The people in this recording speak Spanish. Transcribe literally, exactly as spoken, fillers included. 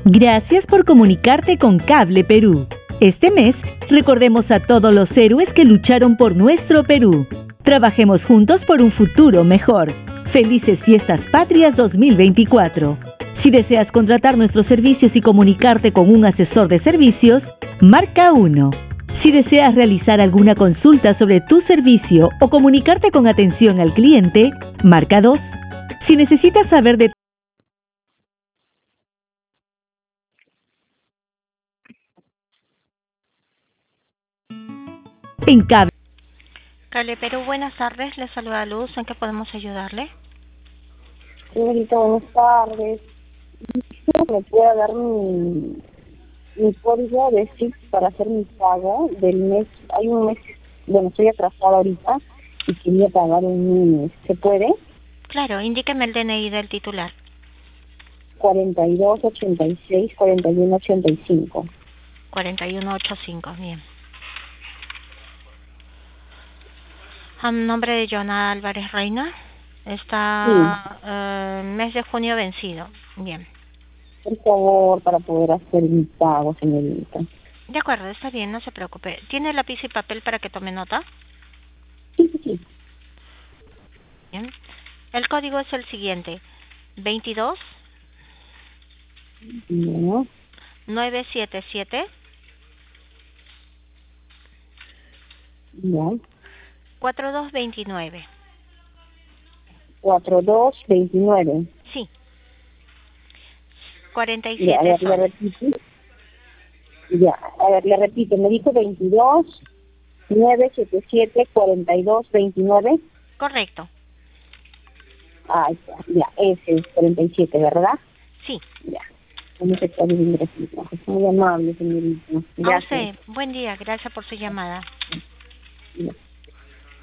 Gracias por comunicarte con Cable Perú. Este mes, recordemos a todos los héroes que lucharon por nuestro Perú. Trabajemos juntos por un futuro mejor. Felices Fiestas Patrias dos mil veinticuatro. Si deseas contratar nuestros servicios y comunicarte con un asesor de servicios, marca uno. Si deseas realizar alguna consulta sobre tu servicio o comunicarte con atención al cliente, marca dos. Si necesitas saber de en Cable Cable Perú, buenas tardes. Le saluda Luz. ¿En qué podemos ayudarle? Señorita, buenas tardes. Quisiera que me pueda dar mi, mi código de S I C para hacer mi pago del mes. Hay un mes, bueno, estoy atrasada ahorita y quería pagar un mes. ¿Se puede? Claro, indíqueme el D N I del titular. cuarenta y dos, ochenta y seis, cuarenta y uno, ochenta y cinco. cuarenta y uno ochenta y cinco, bien. A nombre de Joana Álvarez Reina. Está Sí. eh, mes de junio vencido. Bien. Por favor, para poder hacer mi pago, señorita. De acuerdo, está bien, no se preocupe. ¿Tiene lápiz y papel para que tome nota? Sí, sí, sí. Bien. El código es el siguiente. veintidós, No, novecientos setenta y siete, no. cuarenta y dos veintinueve. cuarenta y dos veintinueve. Sí. cuarenta y Ya, a siete ver, le soles. repito. Ya, a ver, le repito. Me dijo veintidós, novecientos setenta y siete, cuarenta y dos veintinueve. Correcto. Ah, ya, ya, ese es cuarenta y siete, ¿verdad? Sí. Ya. Vamos a estar viendo aquí. Muy amable, señorita. A Gracias. usted, buen día, gracias por su llamada. Ya.